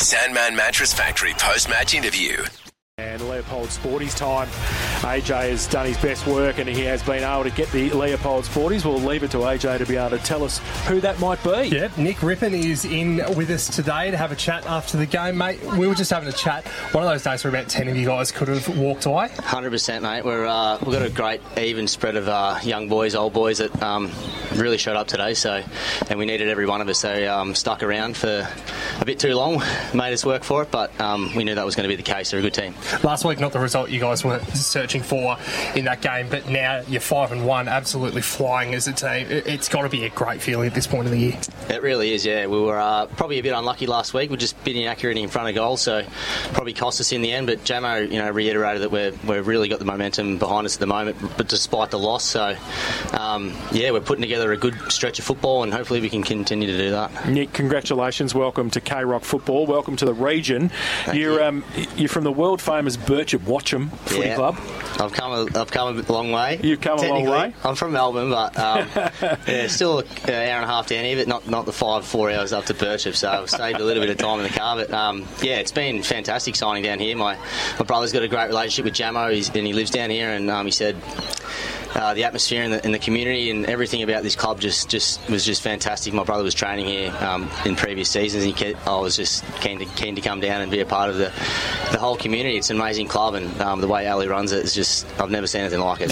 Sandman Mattress Factory post-match interview. And Leopold Sporties time. AJ has done his best work and he has been able to get the Leopold Sporties. We'll leave it to AJ to be able to tell us who that might be. Yeah, Nick Rippon is in with us today to have a chat after the game, mate. We were just having a chat. One of those days where about 10 of you guys could have walked away. 100%, mate. We've got a great even spread of young boys, old boys that really showed up today. And we needed every one of us. So stuck around for a bit too long, made us work for it, but we knew that was going to be the case. They're a good team. Last week, not the result you guys were searching for in that game, but now you're 5-1, absolutely flying as a team. It's got to be a great feeling at this point of the year. It really is, yeah. We were probably a bit unlucky last week. We're just a bit inaccurate in front of goal, so probably cost us in the end. But Jamo, reiterated that we've really got the momentum behind us at the moment, but despite the loss. So, we're putting together a good stretch of football, and hopefully we can continue to do that. Nick, congratulations. Welcome to K-Rock Football. Welcome to the region. You're from the world famous Birchip Watcham Footy Club. I've come a long way. You've come a long way. I'm from Melbourne, but still an hour and a half down here, but not the 4 hours up to Birchip. So I've saved a little bit of time in the car. But it's been fantastic signing down here. My brother's got a great relationship with Jamo, and he lives down here. And he said the atmosphere in the community and everything about this club just was just fantastic. My brother was training here in previous seasons, and I was just keen to come down and be a part of the whole community. It's an amazing club, and the way Ali runs it is just, I've never seen anything like it.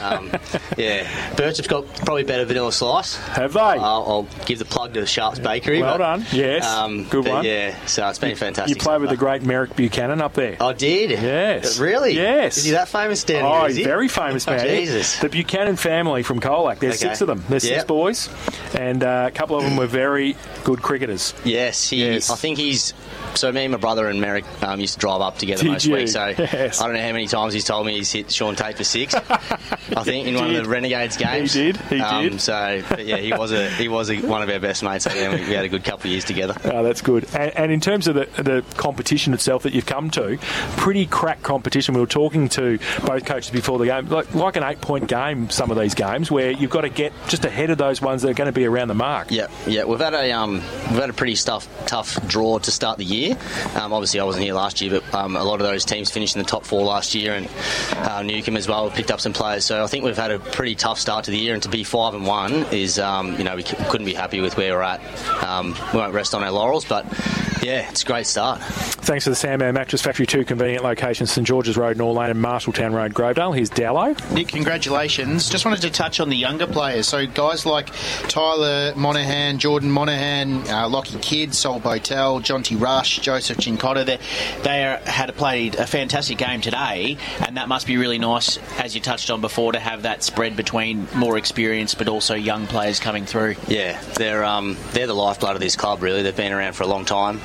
Birchip's got probably better vanilla slice. Have they? I'll give the plug to Sharp's Bakery. Well done. Yes. Good one. Yeah, so it's been fantastic. You played with the great Merrick Buchanan up there. I did. Yes. Really? Yes. Is he that famous down here? He's very famous, man. Jesus. The Buchanan family from Colac. There's 6 of them. There's 6 boys, and a couple of them were very good cricketers. Yes. I think he's... So me and my brother and Merrick used to drive up together most weeks. So yes. I don't know how many times he's told me he's hit Sean Tate for 6. I think in one of the Renegades games. He did. So he was one of our best mates. So we had a good couple of years together. Oh, that's good. And in terms of the competition itself that you've come to, pretty crack competition. We were talking to both coaches before the game, like an 8-point game. Some of these games where you've got to get just ahead of those ones that are going to be around the mark. Yeah. We've had a pretty tough draw to start the year. Obviously, I wasn't here last year, but a lot of those teams finished in the top 4 last year, and Newcombe as well picked up some players. So I think we've had a pretty tough start to the year, and to be 5-1 is, we couldn't be happy with where we're at. We won't rest on our laurels, but yeah, it's a great start. Thanks to the Sandman Mattress Factory, 2 convenient locations, St George's Road, North Lane, and Marshalltown Road, Grovedale. Here's Dallo. Nick, congratulations. Just wanted to touch on the younger players. So guys like Tyler Monaghan, Jordan Monaghan, Lockie Kidd, Sol Botel, Jonty Rush, Joseph Chincotta, they had played a fantastic game today, and that must be really nice, as you touched on before, to have that spread between more experienced but also young players coming through. Yeah, they're the lifeblood of this club, really. They've been around for a long time.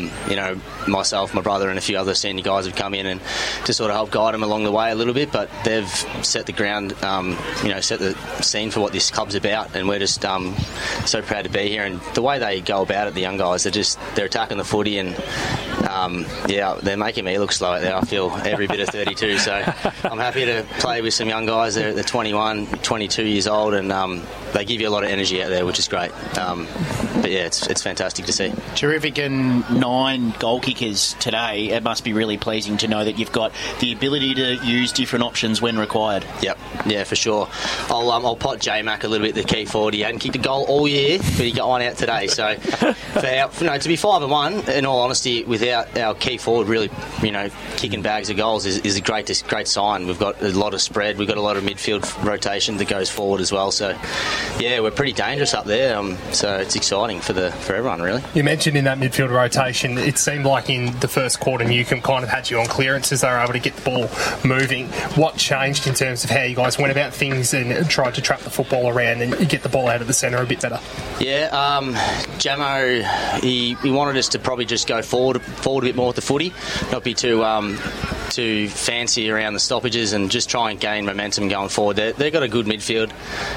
Myself, my brother and a few other senior guys have come in and to sort of help guide them along the way a little bit, but they've set the ground, set the scene for what this club's about, and we're just so proud to be here. And the way they go about it, the young guys, they're attacking the footy, and they're making me look slow out there. I feel every bit of 32, so I'm happy to play with some young guys. They're 21, 22 years old, and they give you a lot of energy out there, which is great. But yeah, it's fantastic to see. Terrific, and 9 goal kickers today. It must be really pleasing to know that you've got the ability to use different options when required. Yep, yeah, for sure. I'll pot J-Mac a little bit, the key forward. He hadn't kicked a goal all year, but he got one out today. So to be 5-1, in all honesty, without our key forward really, kicking bags of goals is a great sign. We've got a lot of spread. We've got a lot of midfield rotation that goes forward as well. So yeah, we're pretty dangerous up there. So it's exciting for everyone, really. You mentioned in that midfield rotation, it seemed like in the first quarter Newcombe kind of had you on clearances. They were able to get the ball moving. What changed in terms of how you guys went about things and tried to trap the football around and get the ball out of the centre a bit better? Yeah, Jamo, he wanted us to probably just go forward a bit more with the footy, not be too fancy around the stoppages, and just try and gain momentum going forward. They've got a good midfield.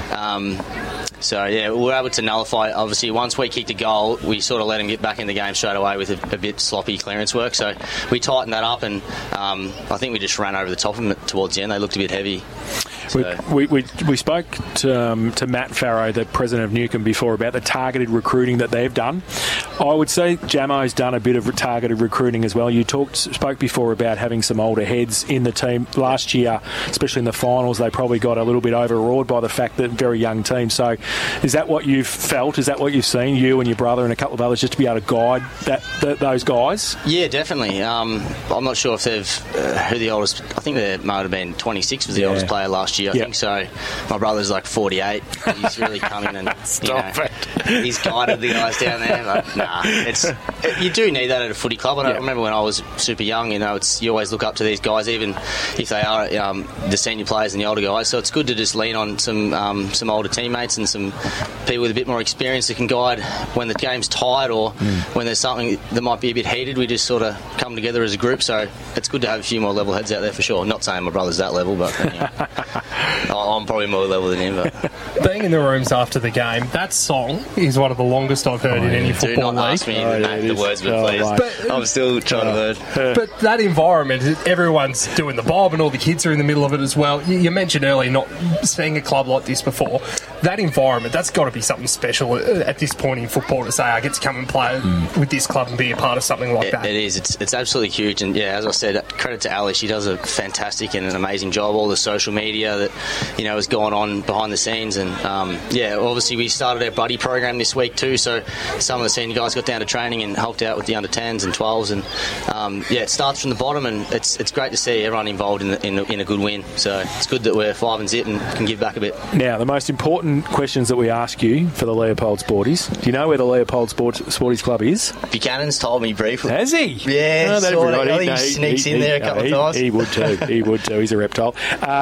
So yeah, we were able to nullify. Obviously, once we kicked a goal, we sort of let him get back in the game straight away with a bit sloppy clearance work. So we tightened that up, and I think we just ran over the top of them towards the end. They looked a bit heavy. So. We spoke to Matt Farrow, the president of Newcombe, before about the targeted recruiting that they've done. I would say Jamo's done a bit of targeted recruiting as well. You spoke before about having some older heads in the team. Last year, especially in the finals, they probably got a little bit overawed by the fact that very young team. So is that what you've felt? Is that what you've seen, you and your brother and a couple of others, just to be able to guide those guys? Yeah, definitely. I'm not sure if they've who the oldest. I think there might have been 26 was the oldest player last year. I think so. My brother's like 48. He's really come in and he's guided the guys down there. But you do need that at a footy club. I remember when I was super young. You always look up to these guys, even if they are the senior players and the older guys. So it's good to just lean on some older teammates and some people with a bit more experience that can guide when the game's tight or when there's something that might be a bit heated. We just sort of come together as a group. So it's good to have a few more level heads out there for sure. Not saying my brother's that level, but I'm probably more level than him. But being in the rooms after the game, that song is one of the longest I've heard in any football league. Do not ask me the words, but please. But, I'm still trying to learn. But that environment, everyone's doing the bob and all the kids are in the middle of it as well. You mentioned earlier not seeing a club like this before. That environment, that's got to be something special at this point in football to say, I get to come and play with this club and be a part of something like that. It is. It's absolutely huge. And as I said, credit to Ali. She does a fantastic and an amazing job. All the social media that, has gone on behind the scenes. And, obviously we started our buddy program this week too. So some of the senior guys got down to training and helped out with the under 10s and 12s. And, it starts from the bottom, and it's great to see everyone involved in a good win. So it's good that we're 5-0 and can give back a bit. Now, the most important questions that we ask you for the Leopold Sporties. Do you know where the Leopold Sporties Club is? Buchanan's told me briefly. Has he? Yeah, I think he sneaks in there a couple of times. He would too. He would too. He's a reptile.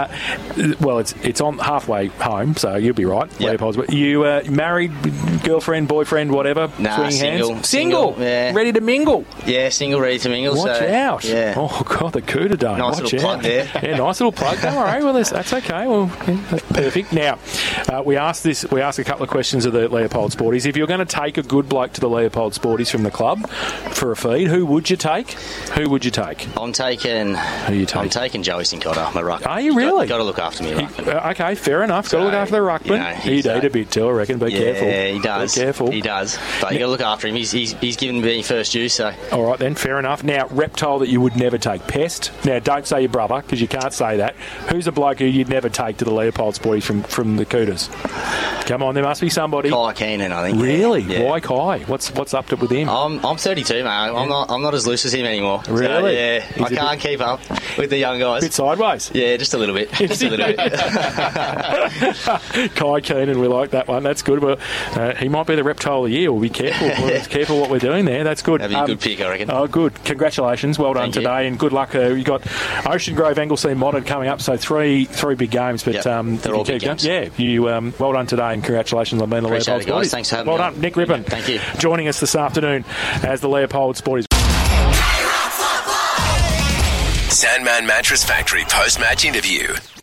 It's on halfway home, so you'll be right. Yep. Leopold's. You married, girlfriend, boyfriend, whatever? Nah, single. Single. Yeah. Ready to mingle. Yeah, single, ready to mingle. Watch out. Yeah. Oh, God, the Cooter Dome. Nice Watch little out. plug there. Yeah, nice little plug. Don't worry. Well, that's okay. Well, that's perfect. Now, we asked a couple of questions of the Leopold Sporties. If you're going to take a good bloke to the Leopold Sporties from the club for a feed, who would you take? I'm taking Joey Sincotta, my ruckman. Are you really? Got to look after me, ruckman. Okay, fair enough. Got to look after the ruckman. He'd eat a bit too, I reckon. Be careful. Yeah, he does. Be careful. He does. But you got to look after him. He's given me first use. So. All right then, fair enough. Now, reptile that you would never take, Pest. Now, don't say your brother because you can't say that. Who's a bloke who you'd never take to the Leopold Sporties from the Cooters? Come on, there must be somebody. Kai Keenan, I think. Really? Yeah. Why Kai? What's up with him? I'm 32, mate. I'm not as loose as him anymore. Really? So, I can't keep up with the young guys. Bit sideways. Yeah, just a little bit. Just a little bit. Kai Keenan, we like that one. That's good. Well, he might be the reptile of the year. We'll be careful. Careful what we're doing there. That's good. That'd be a good pick, I reckon. Oh, good. Congratulations. Well done Thank today, you. and good luck. You've got Ocean Grove, Anglesea, Modern coming up, so three big games. But they're all big games. Yeah, you well done today, and congratulations on being the Leopold Sporties. Thanks for having me. Well done, Nick Rippon. Thank you. Joining us this afternoon as the Leopold Sporties. Sandman Mattress Factory post-match interview.